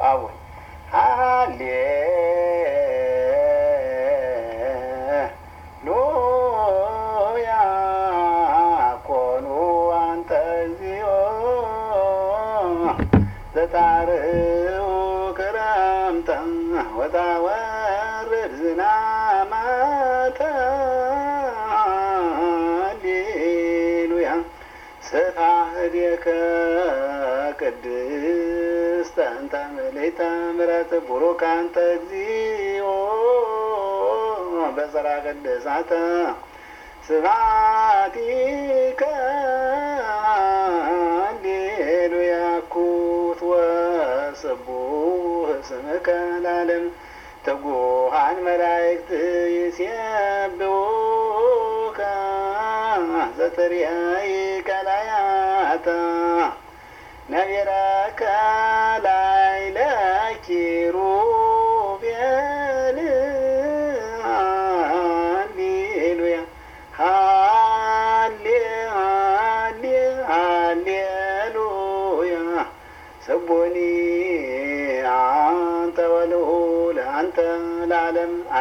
አቡን ሃሌሉያ ኮኑ አንተ እግዚኦ ዘታርኡ ክረምተ ወታወርድ ዝናማተ ሃሌሉያ ስብሐ እዴከ ቅድስተ እንተ ምልዕተ ምሕረት ቡሩክ አንተ እግዚኦ በጽርሐ ቅድሳተ ስብሐቲከ ሃሌሉያ ኩት ወስቡሕ ስምከ ለዓለም ትጉሃን መላእክት ይሴብሑከ ዘትሬይ ቀላያተ ነቢረከ ላዕለ ኪሩቤል ሃሌሉያ ሃሌሉያ ስቡኒ አንተ ወልዑል አንተ ለዓለም